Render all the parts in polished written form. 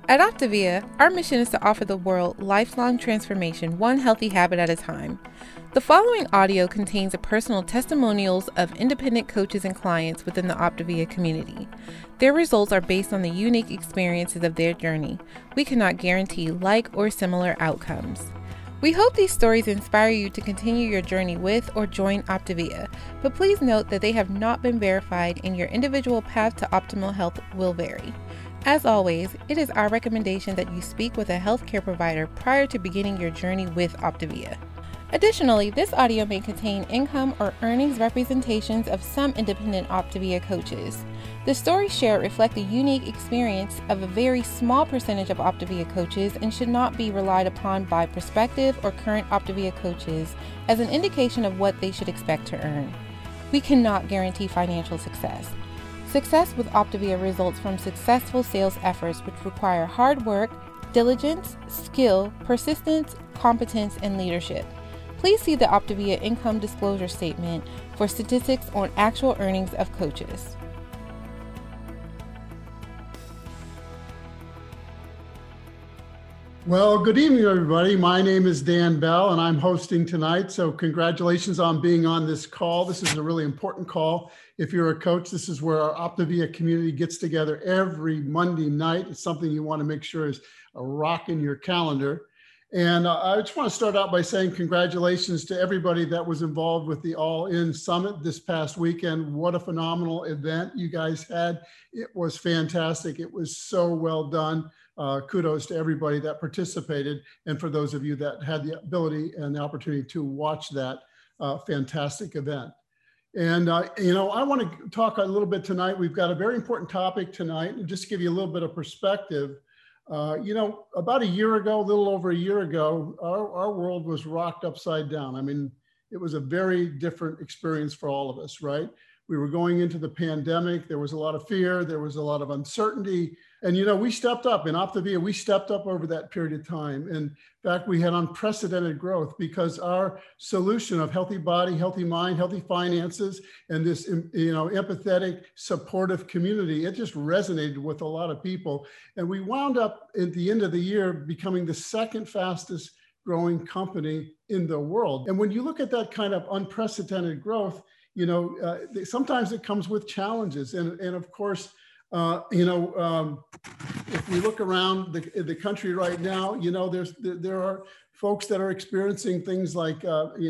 At Optavia, our mission is to offer the world lifelong transformation, one healthy habit at a time. The following audio contains personal testimonials of independent coaches and clients within the Optavia community. Their results are based on the unique experiences of their journey. We cannot guarantee like or similar outcomes. We hope these stories inspire you to continue your journey with or join Optavia, but please note that they have not been verified and your individual path to optimal health will vary. As always, it is our recommendation that you speak with a healthcare provider prior to beginning your journey with Optavia. Additionally, this audio may contain income or earnings representations of some independent Optavia coaches. The stories shared reflect the unique experience of a very small percentage of Optavia coaches and should not be relied upon by prospective or current Optavia coaches as an indication of what they should expect to earn. We cannot guarantee financial success. Success with Optavia results from successful sales efforts which require hard work, diligence, skill, persistence, competence, and leadership. Please see the Optavia income disclosure statement for statistics on actual earnings of coaches. Well, good evening, everybody. My name is Dan Bell, and I'm hosting tonight. So congratulations on being on this call. This is a really important call. If you're a coach, this is where our Optavia community gets together every Monday night. It's something you want to make sure is a rock in your calendar. And I just want to start out by saying congratulations to everybody that was involved with the All In Summit this past weekend. What a phenomenal event you guys had. It was fantastic. It was so well done. Kudos to everybody that participated, and for those of you that had the ability and the opportunity to watch that fantastic event. And, I want to talk a little bit tonight. We've got a very important topic tonight, and just to give you a little bit of perspective, about a year ago, a little over a year ago, our world was rocked upside down. I mean, it was a very different experience for all of us, right? We were going into the pandemic. There was a lot of fear. There was a lot of uncertainty. And, we stepped up in Optavia. We stepped up over that period of time. And in fact, we had unprecedented growth because our solution of healthy body, healthy mind, healthy finances, and this, empathetic, supportive community, it just resonated with a lot of people. And we wound up at the end of the year becoming the second fastest growing company in the world. And when you look at that kind of unprecedented growth, sometimes it comes with challenges. And of course, if we look around the country right now, there are folks that are experiencing things like,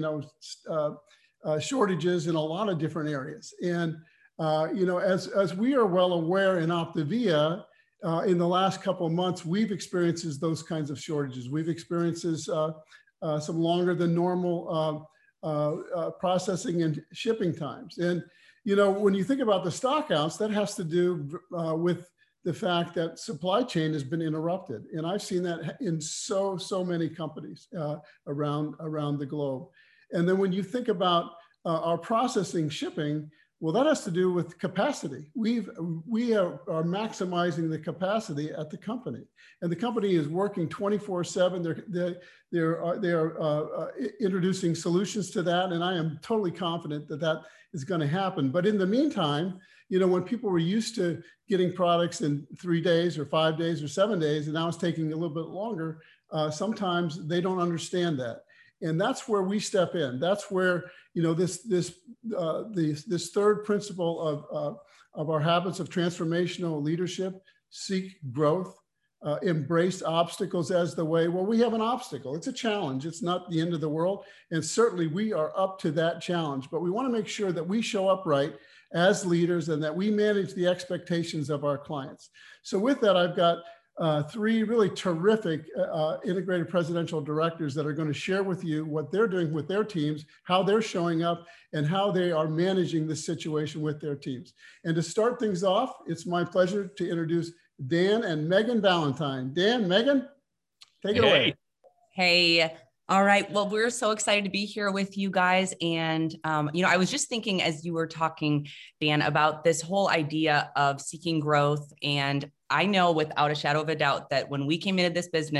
shortages in a lot of different areas. And, as we are well aware in Optavia, in the last couple of months, we've experienced those kinds of shortages. We've experienced some longer than normal processing and shipping times. And, when you think about the stock outs, that has to do with the fact that supply chain has been interrupted. And I've seen that in so many companies around the globe. And then when you think about our processing shipping, well, that has to do with capacity. We are maximizing the capacity at the company, and the company is working 24/7. They are introducing solutions to that, and I am totally confident that is going to happen. But in the meantime, when people were used to getting products in 3 days or 5 days or 7 days, and now it's taking a little bit longer, sometimes they don't understand that. And that's where we step in. That's where, this third principle of our habits of transformational leadership: seek growth, embrace obstacles as the way. Well, we have an obstacle. It's a challenge. It's not the end of the world. And certainly we are up to that challenge, but we want to make sure that we show up right as leaders and that we manage the expectations of our clients. So with that, I've got three really terrific integrated presidential directors that are going to share with you what they're doing with their teams, how they're showing up, and how they are managing the situation with their teams. And to start things off, it's my pleasure to introduce Dan and Megan Valentine. Dan, Megan, take it away. Hey. All right. Well, we're so excited to be here with you guys. And, I was just thinking as you were talking, Dan, about this whole idea of seeking growth. And I know without a shadow of a doubt that when we came into this business,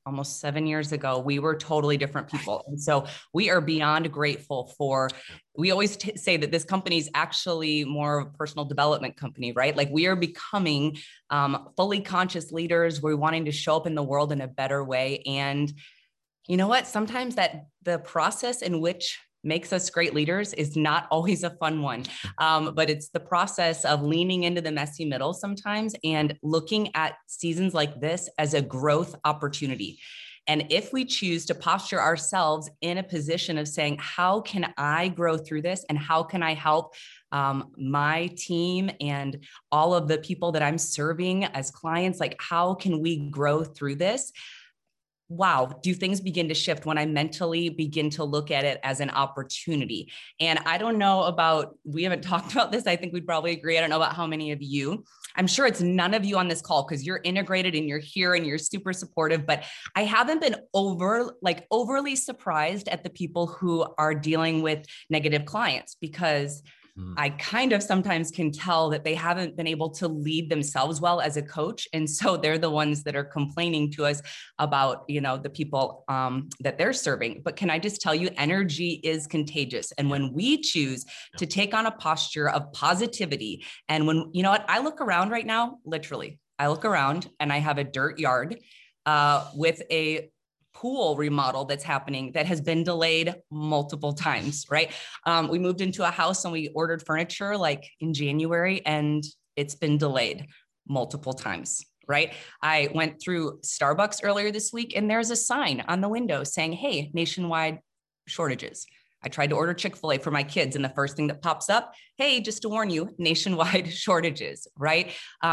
almost 7 years ago, we were totally different people. And so we are beyond grateful for, we always say that this company is actually more of a personal development company, right? Like we are becoming fully conscious leaders. We're wanting to show up in the world in a better way. And you know what? Sometimes that the process in which makes us great leaders is not always a fun one. But it's the process of leaning into the messy middle sometimes and looking at seasons like this as a growth opportunity. And if we choose to posture ourselves in a position of saying, how can I grow through this? And how can I help my team and all of the people that I'm serving as clients? Like, how can we grow through this? Wow, do things begin to shift when I mentally begin to look at it as an opportunity? And I don't know about, we haven't talked about this. I think we'd probably agree. I don't know about how many of you. I'm sure it's none of you on this call because you're integrated and you're here and you're super supportive, but I haven't been overly surprised at the people who are dealing with negative clients, because I kind of sometimes can tell that they haven't been able to lead themselves well as a coach. And so they're the ones that are complaining to us about, you know, the people that they're serving. But can I just tell you, energy is contagious. And when we choose to take on a posture of positivity, and when, you know what, I look around right now, literally, I look around and I have a dirt yard with a pool remodel that's happening that has been delayed multiple times, right? We moved into a house and we ordered furniture like in January and it's been delayed multiple times, right? I went through Starbucks earlier this week and there's a sign on the window saying, hey, nationwide shortages. I tried to order Chick-fil-A for my kids and the first thing that pops up, hey, just to warn you, nationwide shortages, right?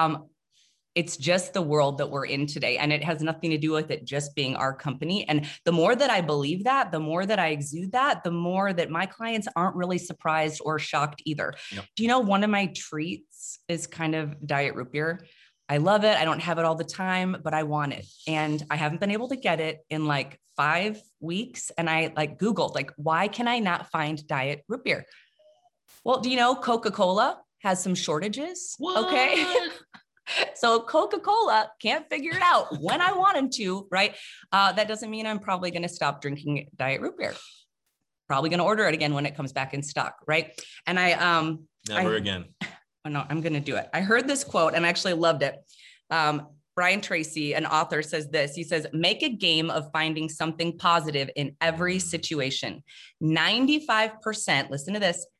It's just the world that we're in today. And it has nothing to do with it just being our company. And the more that I believe that, the more that I exude that, the more that my clients aren't really surprised or shocked either. Yep. Do you know, one of my treats is kind of diet root beer. I love it. I don't have it all the time, but I want it. And I haven't been able to get it in like 5 weeks. And I Googled, why can I not find diet root beer? Well, do you know Coca-Cola has some shortages? What? Okay. So Coca-Cola can't figure it out when I want them to, right? That doesn't mean I'm probably going to stop drinking diet root beer. Probably going to order it again when it comes back in stock, right? And never again. Oh no, I'm going to do it. I heard this quote and I actually loved it. Brian Tracy, an author, says this. He says, make a game of finding something positive in every situation. 95%, listen to this,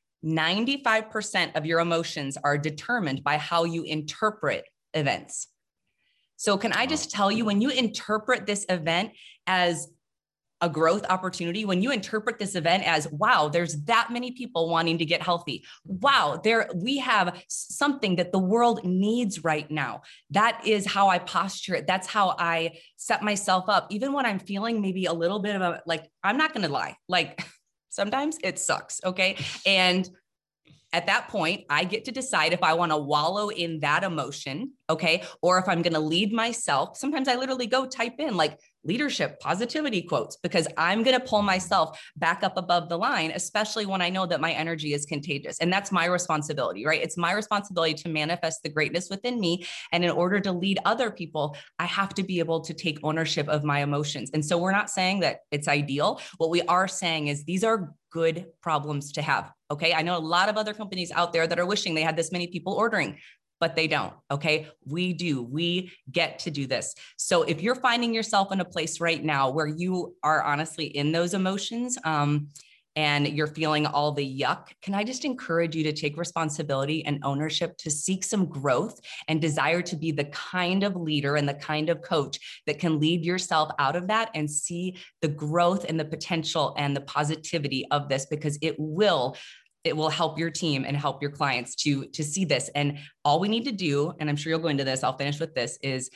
95% of your emotions are determined by how you interpret events. So can I just tell you, when you interpret this event as a growth opportunity, when you interpret this event as, wow, there's that many people wanting to get healthy. Wow, we have something that the world needs right now. That is how I posture it. That's how I set myself up. Even when I'm feeling maybe a little bit of I'm not going to lie, sometimes it sucks. Okay. And at that point, I get to decide if I want to wallow in that emotion, okay, or if I'm going to lead myself. Sometimes I literally go type in leadership, positivity quotes, because I'm going to pull myself back up above the line, especially when I know that my energy is contagious. And that's my responsibility, right? It's my responsibility to manifest the greatness within me. And in order to lead other people, I have to be able to take ownership of my emotions. And so we're not saying that it's ideal. What we are saying is these are good problems to have. Okay. I know a lot of other companies out there that are wishing they had this many people ordering, but they don't. Okay. We do. We get to do this. So if you're finding yourself in a place right now where you are honestly in those emotions, and you're feeling all the yuck, can I just encourage you to take responsibility and ownership to seek some growth and desire to be the kind of leader and the kind of coach that can lead yourself out of that and see the growth and the potential and the positivity of this, because it will help your team and help your clients to see this. And all we need to do, and I'm sure you'll go into this, I'll finish with this, is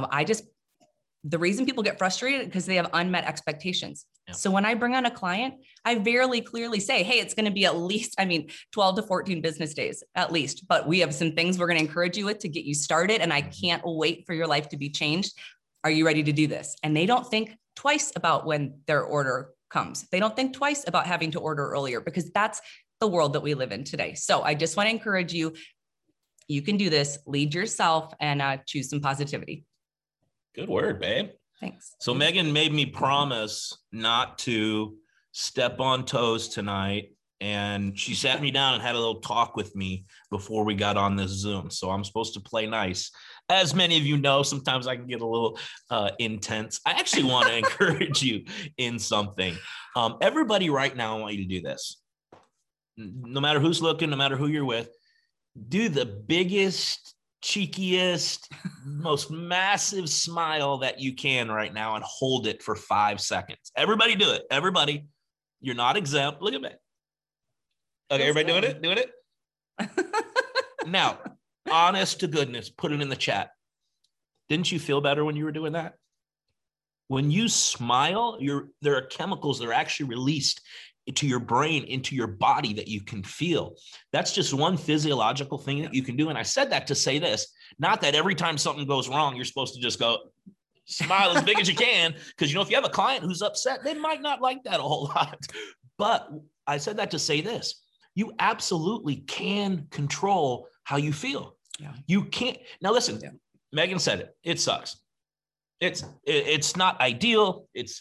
the reason people get frustrated because they have unmet expectations. Yeah. So when I bring on a client, I very clearly say, hey, it's going to be at least, 12 to 14 business days at least, but we have some things we're going to encourage you with to get you started. And I can't wait for your life to be changed. Are you ready to do this? And they don't think twice about when their order comes. They don't think twice about having to order earlier, because that's the world that we live in today. So I just want to encourage you, you can do this, lead yourself, and choose some positivity. Good word, babe. Thanks. So Megan made me promise not to step on toes tonight. And she sat me down and had a little talk with me before we got on this Zoom. So I'm supposed to play nice. As many of you know, sometimes I can get a little intense. I actually want to encourage you in something. Everybody right now, I want you to do this. No matter who's looking, no matter who you're with, do the biggest, cheekiest, most massive smile that you can right now and hold it for 5 seconds. Everybody do it. Everybody. You're not exempt. Look at me. Okay, everybody doing it? Now, honest to goodness, put it in the chat. Didn't you feel better when you were doing that? When you smile, there are chemicals that are actually released into your brain, into your body that you can feel. That's just one physiological thing that you can do. And I said that to say this, not that every time something goes wrong, you're supposed to just go, smile as big as you can. Because, if you have a client who's upset, they might not like that a whole lot. But I said that to say this. You absolutely can control how you feel. Yeah. You can't. Now, listen, Megan said it. It sucks. It's not ideal. It's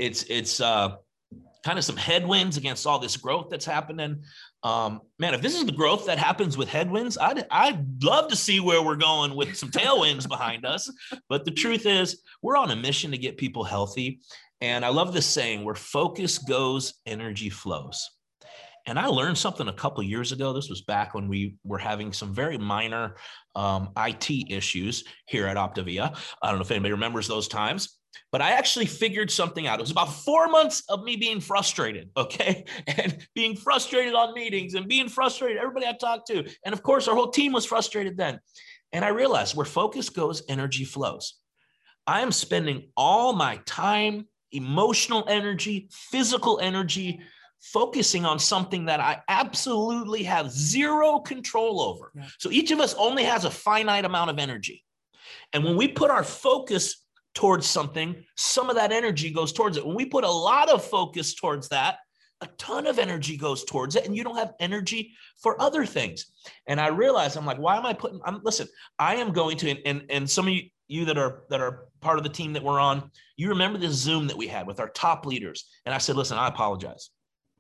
kind of some headwinds against all this growth that's happening. Man, if this is the growth that happens with headwinds, I'd love to see where we're going with some tailwinds behind us. But the truth is, we're on a mission to get people healthy. And I love this saying, where focus goes, energy flows. And I learned something a couple of years ago. This was back when we were having some very minor IT issues here at Optavia. I don't know if anybody remembers those times, but I actually figured something out. It was about 4 months of me being frustrated, okay? And being frustrated on meetings and being frustrated, everybody I talked to. And of course, our whole team was frustrated then. And I realized where focus goes, energy flows. I am spending all my time, emotional energy, physical energy, focusing on something that I absolutely have zero control over. Yeah. So each of us only has a finite amount of energy. And when we put our focus towards something, some of that energy goes towards it. When we put a lot of focus towards that, a ton of energy goes towards it, and you don't have energy for other things. And I realized, I'm like, why am I listen, I am going to, and some of you that are part of the team that we're on, you remember this Zoom that we had with our top leaders. And I said, listen, I apologize.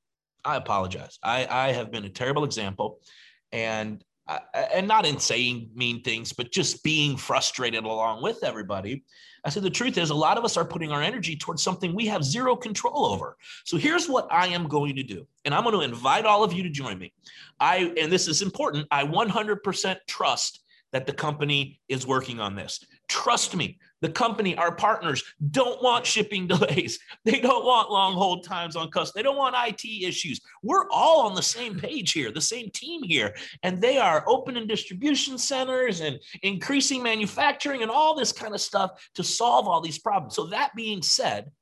I have been a terrible example, and not in saying mean things, but just being frustrated along with everybody. I said, the truth is, a lot of us are putting our energy towards something we have zero control over. So here's what I am going to do. And I'm going to invite all of you to join me. And this is important. I 100% trust that the company is working on this. Trust me, the company, our partners, don't want shipping delays. They don't want long hold times on customers. They don't want IT issues. We're all on the same page here, the same team here. And they are opening distribution centers and increasing manufacturing and all this kind of stuff to solve all these problems. So that being said,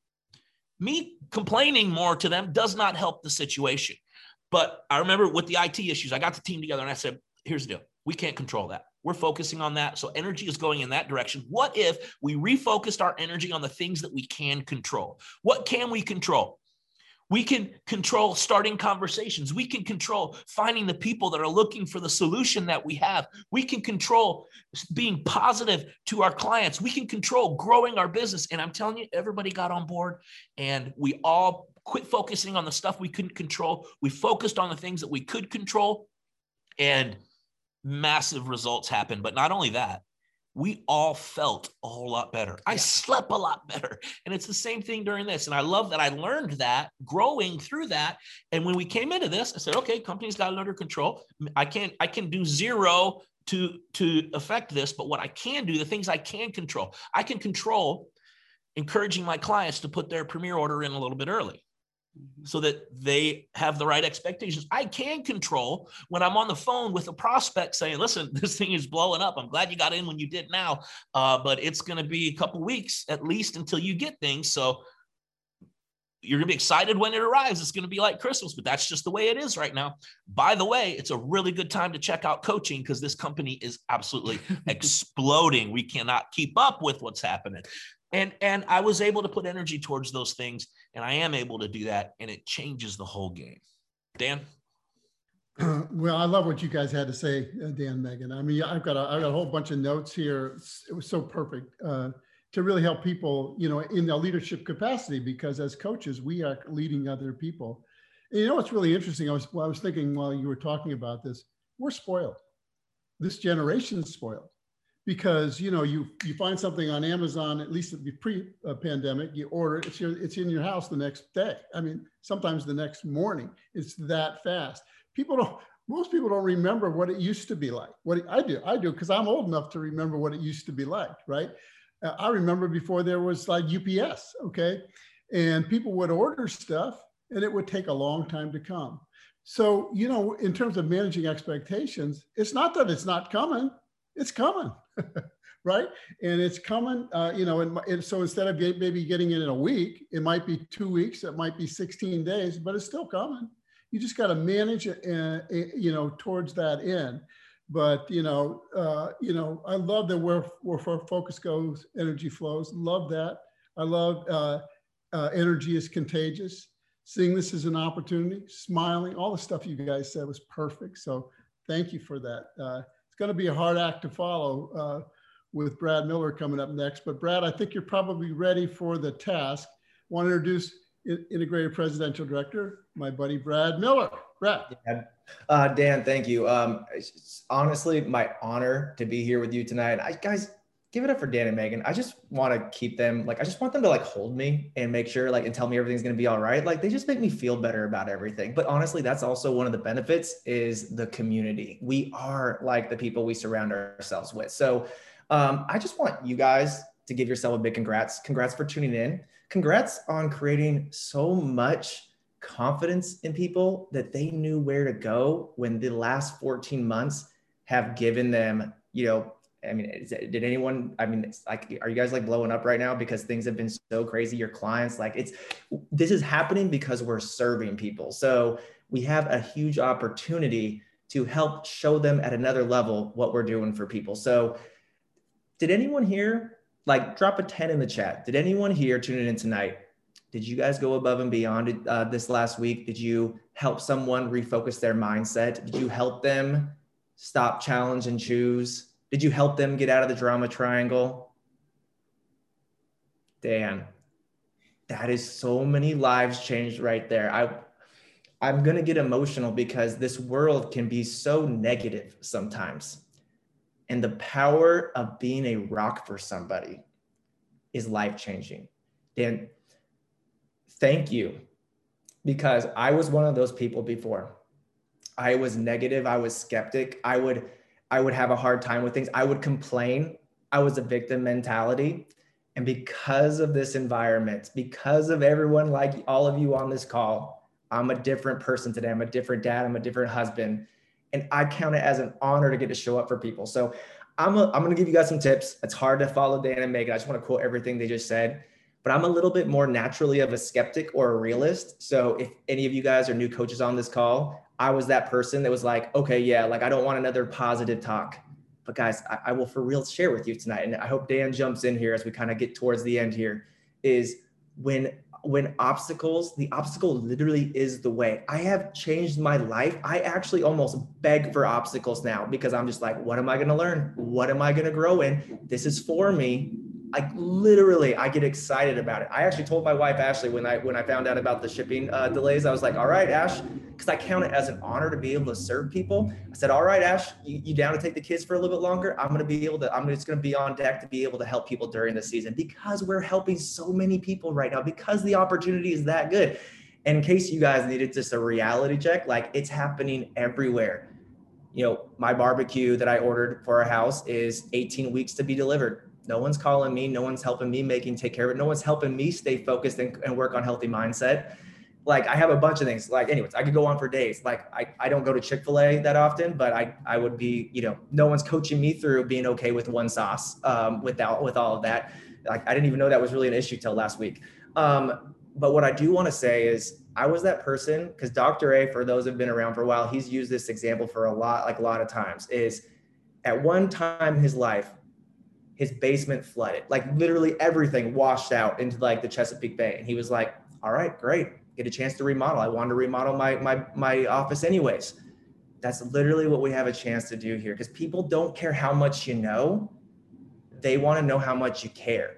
me complaining more to them does not help the situation. But I remember with the IT issues, I got the team together and I said, here's the deal. We can't control that. We're focusing on that. So energy is going in that direction. What if we refocused our energy on the things that we can control? What can we control? We can control starting conversations. We can control finding the people that are looking for the solution that we have. We can control being positive to our clients. We can control growing our business. And I'm telling you, everybody got on board and we all quit focusing on the stuff we couldn't control. We focused on the things that we could control, and massive results happened. But not only that, we all felt a whole lot better. I slept a lot better. And it's the same thing during this. And I love that I learned that growing through that. And when we came into this, I said, okay, company's got it under control. I can do zero to affect this, but what I can do, the things I can control encouraging my clients to put their Premier order in a little bit early, so that they have the right expectations. I can control when I'm on the phone with a prospect saying, listen, this thing is blowing up. I'm glad you got in when you did now, but it's going to be a couple weeks at least until you get things. So you're going to be excited when it arrives. It's going to be like Christmas, but that's just the way it is right now. By the way, it's a really good time to check out coaching because this company is absolutely exploding. We cannot keep up with what's happening. And I was able to put energy towards those things, and I am able to do that, and it changes the whole game. Dan? Well, I love what you guys had to say, Dan, Megan. I mean, I've got a whole bunch of notes here. It was so perfect. to really help people, in a leadership capacity, because as coaches, we are leading other people. And what's really interesting, I was thinking while you were talking about this, we're spoiled. This generation's spoiled because, you find something on Amazon, at least pre-pandemic, you order it, it's in your house the next day. I mean, sometimes the next morning. It's that fast. Most people don't remember what it used to be like. I do, because I'm old enough to remember what it used to be like, right? I remember before there was like UPS, okay? And people would order stuff and it would take a long time to come. So, in terms of managing expectations, it's not that it's not coming, it's coming, right? And it's coming, and so instead of maybe getting it in a week, it might be 2 weeks, it might be 16 days, but it's still coming. You just got to manage it, towards that end. But, I love that where focus goes, energy flows. Love that. I love energy is contagious. Seeing this as an opportunity, smiling, all the stuff you guys said was perfect. So thank you for that. It's going to be a hard act to follow with Brad Miller coming up next. But Brad, I think you're probably ready for the task. I want to introduce Integrated Presidential Director, my buddy, Brad Miller. Brad. Dan, thank you. It's honestly my honor to be here with you tonight. Guys, give it up for Dan and Megan. I just want to keep them, I just want them to hold me and make sure, and tell me everything's going to be all right. They just make me feel better about everything. But honestly, that's also one of the benefits is the community. We are the people we surround ourselves with. So I just want you guys to give yourself a big congrats. Congrats for tuning in. Congrats on creating so much confidence in people that they knew where to go when the last 14 months have given them, did anyone, it's are you guys blowing up right now because things have been so crazy? Your clients, this is happening because we're serving people. So we have a huge opportunity to help show them at another level what we're doing for people. So did anyone here, drop a 10 in the chat. Did anyone here tuning in tonight? Did you guys go above and beyond this last week? Did you help someone refocus their mindset? Did you help them stop, challenge, and choose? Did you help them get out of the drama triangle? Dan, that is so many lives changed right there. I'm going to get emotional because this world can be so negative sometimes. And the power of being a rock for somebody is life-changing. Dan, thank you, because I was one of those people before. I was negative. I was skeptic. I would have a hard time with things. I would complain. I was a victim mentality. And because of this environment, because of everyone like all of you on this call, I'm a different person today. I'm a different dad. I'm a different husband. And I count it as an honor to get to show up for people. So I'm going to give you guys some tips. It's hard to follow Dan and Megan. I just want to quote everything they just said. But I'm a little bit more naturally of a skeptic or a realist. So if any of you guys are new coaches on this call, I was that person that was okay, yeah, I don't want another positive talk. But guys, I will for real share with you tonight. And I hope Dan jumps in here as we kind of get towards the end here, is when the obstacle literally is the way. I have changed my life. I actually almost beg for obstacles now because I'm just what am I going to learn? What am I going to grow in? This is for me. I get excited about it. I actually told my wife, Ashley, when I found out about the shipping delays, I was all right, Ash, because I count it as an honor to be able to serve people. I said, all right, Ash, you down to take the kids for a little bit longer? I'm just going to be on deck to be able to help people during the season because we're helping so many people right now because the opportunity is that good. And in case you guys needed just a reality check, it's happening everywhere. My barbecue that I ordered for our house is 18 weeks to be delivered. No one's calling me. No one's helping me take care of it. No one's helping me stay focused and work on healthy mindset. I have a bunch of things. Anyways, I could go on for days. I don't go to Chick-fil-A that often, but I would be, no one's coaching me through being okay with one sauce with all of that. I didn't even know that was really an issue till last week. But what I do want to say is I was that person because Dr. A, for those who've been around for a while, he's used this example for a lot of times is at one time in his life, his basement flooded, literally everything washed out into the Chesapeake Bay. And he was all right, great. Get a chance to remodel. I wanted to remodel my office anyways. That's literally what we have a chance to do here because people don't care how much you know. They want to know how much you care.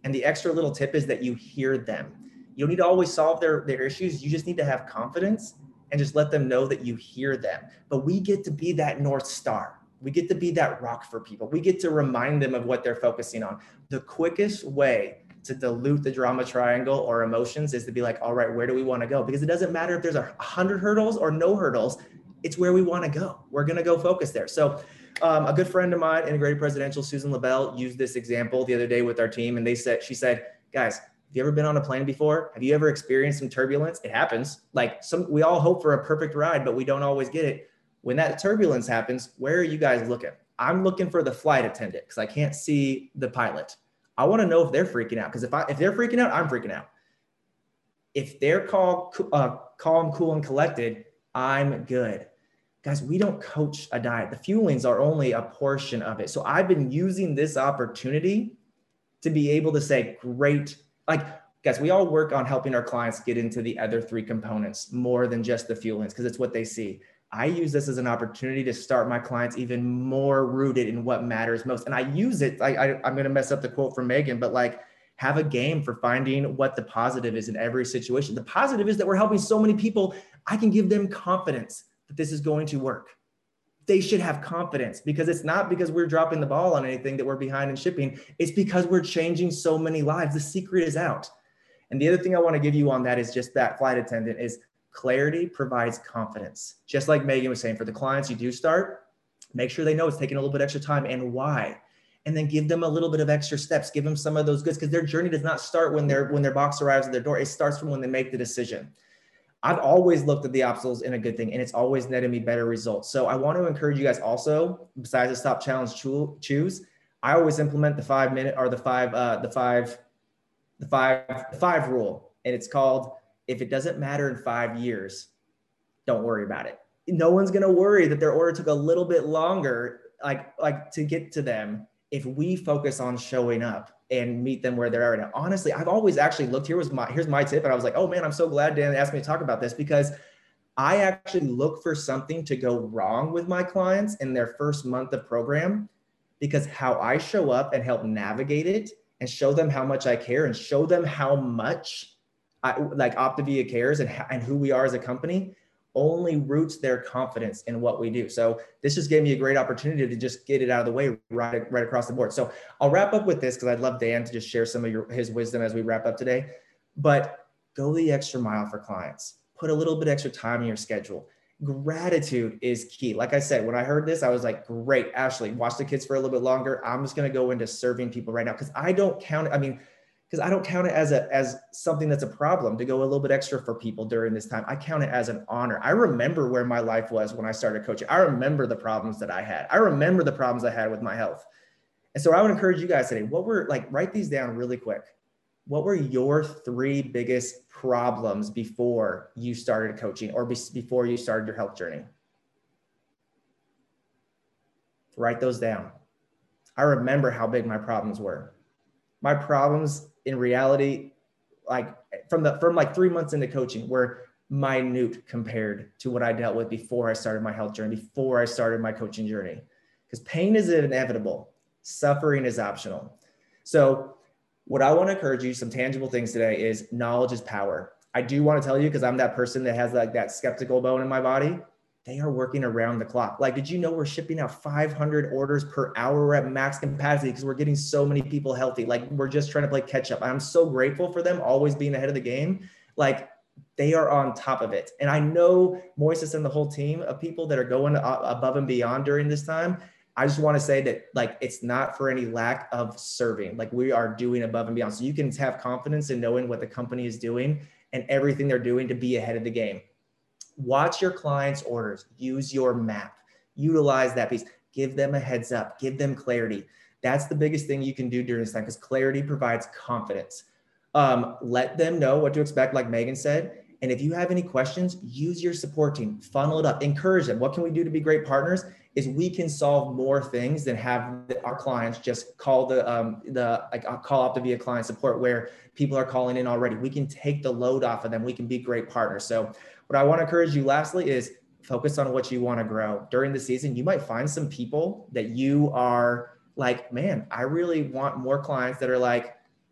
And the extra little tip is that you hear them. You don't need to always solve their issues. You just need to have confidence and just let them know that you hear them. But we get to be that North Star. We get to be that rock for people. We get to remind them of what they're focusing on. The quickest way to dilute the drama triangle or emotions is to be like, all right, where do we want to go? Because it doesn't matter if there's 100 hurdles or no hurdles. It's where we want to go. We're going to go focus there. So a good friend of mine, Integrated Presidential, Susan LaBelle, used this example the other day with our team. And she said, guys, have you ever been on a plane before? Have you ever experienced some turbulence? It happens. We all hope for a perfect ride, but we don't always get it. When that turbulence happens, where are you guys looking? I'm looking for the flight attendant because I can't see the pilot. I want to know if they're freaking out, because if they're freaking out, I'm freaking out. If they're calm, cool, and collected, I'm good. Guys, we don't coach a diet. The fuelings are only a portion of it. So I've been using this opportunity to be able to say, great, guys, we all work on helping our clients get into the other 3 components more than just the fuelings, because it's what they see. I use this as an opportunity to start my clients even more rooted in what matters most. And I use it, I'm going to mess up the quote from Megan, but have a game for finding what the positive is in every situation. The positive is that we're helping so many people. I can give them confidence that this is going to work. They should have confidence, because it's not because we're dropping the ball on anything that we're behind in shipping. It's because we're changing so many lives. The secret is out. And the other thing I want to give you on that is just that flight attendant is clarity provides confidence. Just like Megan was saying, for the clients you do start, make sure they know it's taking a little bit extra time and why. And then give them a little bit of extra steps, give them some of those goods, because their journey does not start when their box arrives at their door. It starts from when they make the decision. I've always looked at the obstacles in a good thing, and it's always netted me better results. So I want to encourage you guys also, besides the stop, challenge, choose, I always implement the 5 minute or the five rule. And it's called, if it doesn't matter in 5 years, don't worry about it. No one's going to worry that their order took a little bit longer, to get to them, if we focus on showing up and meet them where they're at right now. Honestly, I've always actually looked, here's my tip. And I was like, oh man, I'm so glad Dan asked me to talk about this, because I actually look for something to go wrong with my clients in their first month of program, because how I show up and help navigate it and show them how much I care and show them how much Optavia cares and who we are as a company only roots their confidence in what we do. So this just gave me a great opportunity to just get it out of the way right across the board. So I'll wrap up with this, because I'd love Dan to just share some of his wisdom as we wrap up today. But go the extra mile for clients. Put a little bit extra time in your schedule. Gratitude is key. Like I said, when I heard this, I was like, great, Ashley, watch the kids for a little bit longer. I'm just going to go into serving people right now, because I don't count it. Because I don't count it as something that's a problem to go a little bit extra for people during this time. I count it as an honor. I remember where my life was when I started coaching. I remember the problems that I had. I remember the problems I had with my health. And so I would encourage you guys today, write these down really quick. What were your 3 biggest problems before you started coaching or before you started your health journey? Write those down. I remember how big my problems were. My problems in reality, from 3 months into coaching, were minute compared to what I dealt with before I started my health journey, before I started my coaching journey. Because pain is inevitable. Suffering is optional. So what I want to encourage you, some tangible things today, is knowledge is power. I do want to tell you, because I'm that person that has that skeptical bone in my body, they are working around the clock. Did you know we're shipping out 500 orders per hour? We're at max capacity because we're getting so many people healthy. We're just trying to play catch up. I'm so grateful for them always being ahead of the game. They are on top of it. And I know Moises and the whole team of people that are going above and beyond during this time. I just want to say that it's not for any lack of serving. We are doing above and beyond. So you can have confidence in knowing what the company is doing and everything they're doing to be ahead of the game. Watch your clients' orders, use your map, utilize that piece, give them a heads up, give them clarity. That's the biggest thing you can do during this time, because clarity provides confidence. Let them know what to expect, like Megan said. And if you have any questions, use your support team, funnel it up, encourage them. What can we do to be great partners? Is we can solve more things than have our clients just call call Optavia client support where people are calling in already. We can take the load off of them. We can be great partners. So what I want to encourage you lastly is focus on what you want to grow. During the season, you might find some people that you are man, I really want more clients that are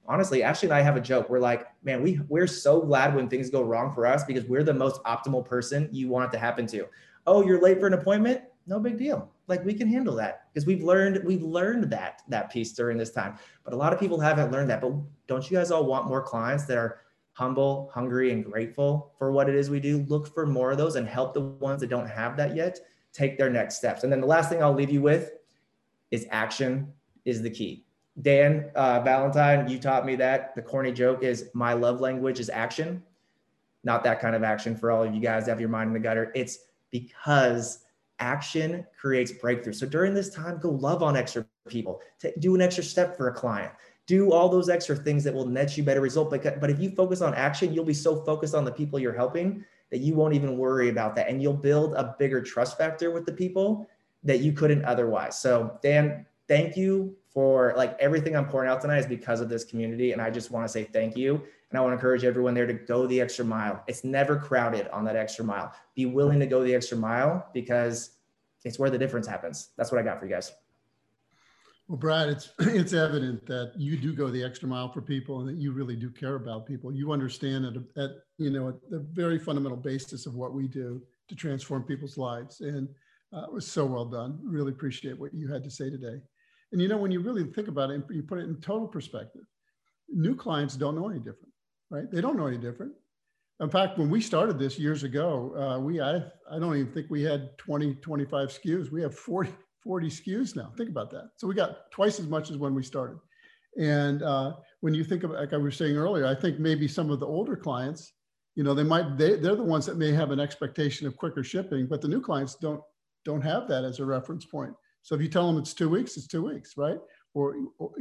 honestly, Ashley and I have a joke. We're like, man, we're so glad when things go wrong for us because we're the most optimal person you want it to happen to. Oh, you're late for an appointment? No big deal. Like, we can handle that because we've learned that piece during this time. But a lot of people haven't learned that. But don't you guys all want more clients that are humble, hungry, and grateful for what it is we do? Look for more of those and help the ones that don't have that yet take their next steps. And then the last thing I'll leave you with is action is the key. Dan Valentine, you taught me that. The corny joke is my love language is action. Not that kind of action for all of you guys that have your mind in the gutter. It's because action creates breakthrough. So during this time, go love on extra people. Do an extra step for a client. Do all those extra things that will net you better result. But if you focus on action, you'll be so focused on the people you're helping that you won't even worry about that. And you'll build a bigger trust factor with the people that you couldn't otherwise. So Dan, thank you for like everything I'm pouring out tonight is because of this community. And I just want to say thank you. And I want to encourage everyone there to go the extra mile. It's never crowded on that extra mile. Be willing to go the extra mile because it's where the difference happens. That's what I got for you guys. Well, Brad, it's evident that you do go the extra mile for people and that you really do care about people. You understand at the very fundamental basis of what we do to transform people's lives. And it was so well done. Really appreciate what you had to say today. And when you really think about it and you put it in total perspective, new clients don't know any different, right? They don't know any different. In fact, when we started this years ago, I don't even think we had 20, 25 SKUs. We have 40 SKUs now. Think about that. So we got twice as much as when we started. And when you think of, like I was saying earlier, I think maybe some of the older clients, they're the ones that may have an expectation of quicker shipping, but the new clients don't have that as a reference point. So if you tell them it's 2 weeks, it's 2 weeks, right? Or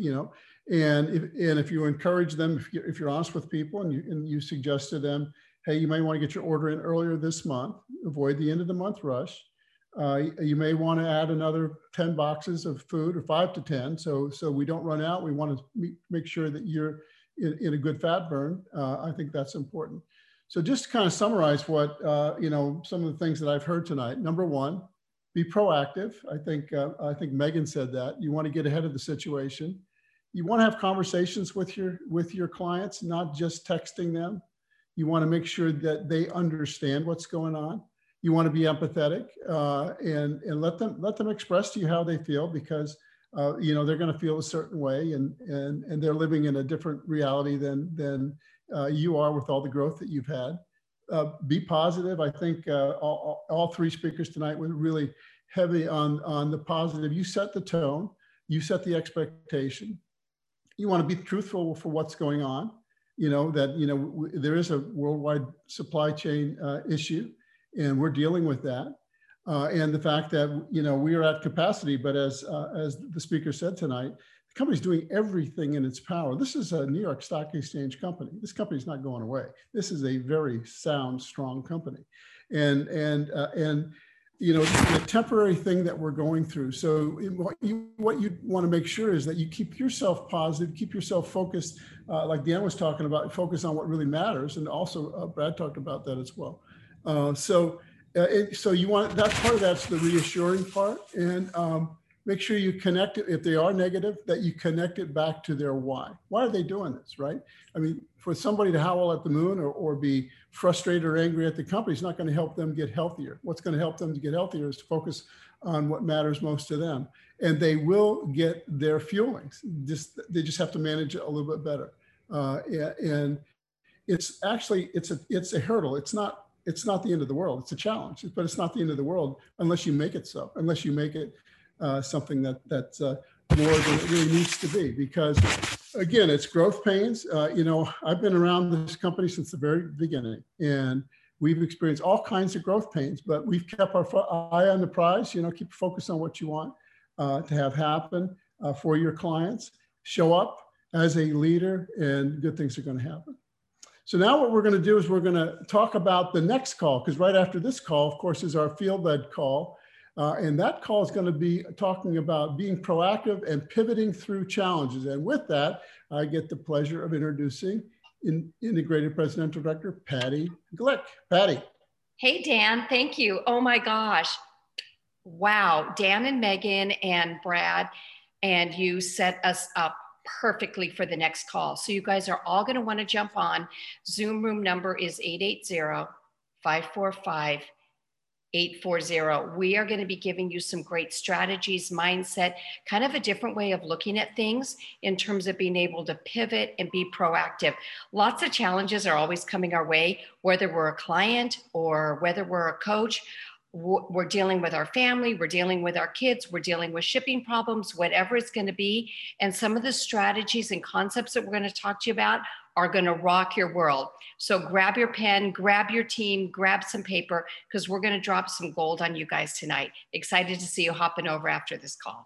and if you encourage them, if you're honest with people and you suggest to them, hey, you may want to get your order in earlier this month, avoid the end of the month rush. You may want to add another 10 boxes of food or 5 to 10. So we don't run out. We want to make sure that you're in a good fat burn. I think that's important. So just to kind of summarize what, some of the things that I've heard tonight. Number one, be proactive. I think Megan said that. You want to get ahead of the situation. You want to have conversations with your clients, not just texting them. You want to make sure that they understand what's going on. You want to be empathetic and let them express to you how they feel because they're going to feel a certain way and they're living in a different reality than you are with all the growth that you've had. Be positive. I think all three speakers tonight were really heavy on the positive. You set the tone. You set the expectation. You want to be truthful for what's going on. There is a worldwide supply chain issue, and we're dealing with that. And the fact that we are at capacity, but as the speaker said tonight, the company's doing everything in its power. This is a New York Stock Exchange company. This company's not going away. This is a very sound, strong company, and the temporary thing that we're going through. So what you want to make sure is that you keep yourself positive, keep yourself focused, like Dan was talking about, focus on what really matters, and also Brad talked about that as well. So you want that's part of that's the reassuring part, and make sure you connect it, if they are negative, that you connect it back to their why. Why are they doing this, right? I mean, for somebody to howl at the moon or be frustrated or angry at the company is not going to help them get healthier. What's going to help them to get healthier is to focus on what matters most to them. And they will get their fuelings. They just have to manage it a little bit better. And it's actually, it's a hurdle. It's not the end of the world. It's a challenge, but it's not the end of the world unless you make it so, unless you make it something that's more than it really needs to be. Because again, it's growth pains. I've been around this company since the very beginning, and we've experienced all kinds of growth pains, but we've kept our eye on the prize. Keep focused on what you want to have happen for your clients. Show up as a leader, and good things are going to happen. So now what we're going to do is we're going to talk about the next call, because right after this call, of course, is our field-led call. And that call is going to be talking about being proactive and pivoting through challenges. And with that, I get the pleasure of introducing Integrated Presidential Director, Patty Glick. Patty. Hey, Dan, thank you. Oh my gosh. Wow. Dan and Megan and Brad, and you set us up perfectly for the next call. So you guys are all going to want to jump on. Zoom room number is 880-545-840. We are going to be giving you some great strategies, mindset, kind of a different way of looking at things in terms of being able to pivot and be proactive. Lots of challenges are always coming our way, whether we're a client or whether we're a coach. We're dealing with our family, we're dealing with our kids, we're dealing with shipping problems, whatever it's going to be. And some of the strategies and concepts that we're going to talk to you about are going to rock your world. So grab your pen, grab your team, grab some paper, because we're going to drop some gold on you guys tonight. Excited to see you hopping over after this call.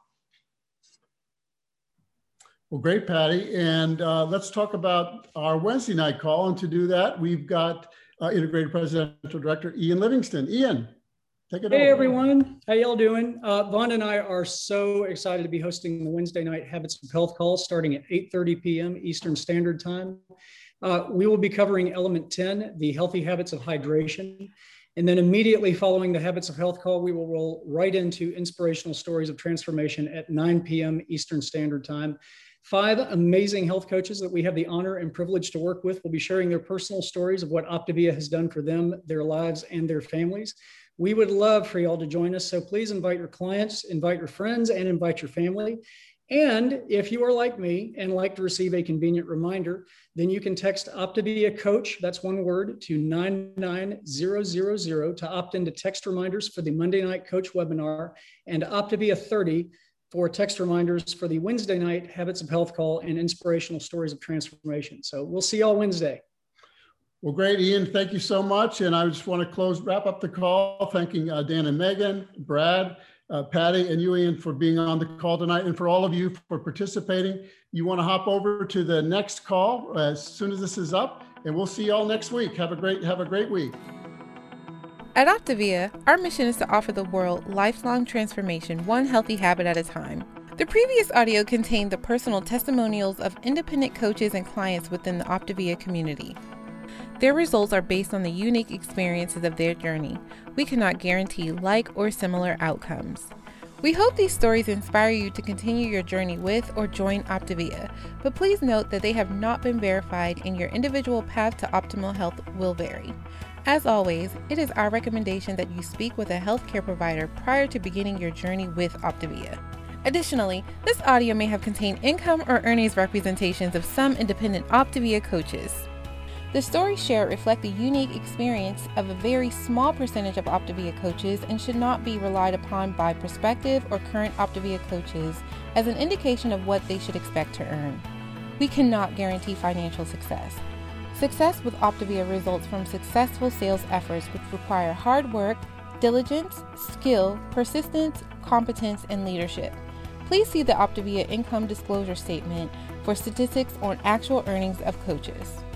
Well, great, Patty. And let's talk about our Wednesday night call. And to do that, we've got Integrated Presidential Director Ian Livingston. Ian, take it over. Hey, everyone. How y'all doing? Vonda and I are so excited to be hosting the Wednesday night Habits of Health call starting at 8:30 p.m. Eastern Standard Time. We will be covering element 10, the healthy habits of hydration. And then immediately following the Habits of Health call, we will roll right into inspirational stories of transformation at 9 p.m. Eastern Standard Time. 5 amazing health coaches that we have the honor and privilege to work with will be sharing their personal stories of what Optavia has done for them, their lives, and their families. We would love for y'all to join us. So please invite your clients, invite your friends, and invite your family. And if you are like me and like to receive a convenient reminder, then you can text Optavia Coach, that's one word, to 99000 to opt into text reminders for the Monday night coach webinar, and Optavia 30 for text reminders for the Wednesday night Habits of Health call and inspirational stories of transformation. So we'll see y'all Wednesday. Well, great, Ian. Thank you so much. And I just want to wrap up the call, thanking Dan and Megan, Brad, Patty, and you, Ian, for being on the call tonight, and for all of you for participating. You want to hop over to the next call as soon as this is up, and we'll see you all next week. Have a great week. At Optavia, our mission is to offer the world lifelong transformation, one healthy habit at a time. The previous audio contained the personal testimonials of independent coaches and clients within the Optavia community. Their results are based on the unique experiences of their journey. We cannot guarantee like or similar outcomes. We hope these stories inspire you to continue your journey with or join Optavia, but please note that they have not been verified and your individual path to optimal health will vary. As always, it is our recommendation that you speak with a healthcare provider prior to beginning your journey with Optavia. Additionally, this audio may have contained income or earnings representations of some independent Optavia coaches. The stories shared reflect the unique experience of a very small percentage of Optavia coaches and should not be relied upon by prospective or current Optavia coaches as an indication of what they should expect to earn. We cannot guarantee financial success. Success with Optavia results from successful sales efforts which require hard work, diligence, skill, persistence, competence, and leadership. Please see the Optavia income disclosure statement for statistics on actual earnings of coaches.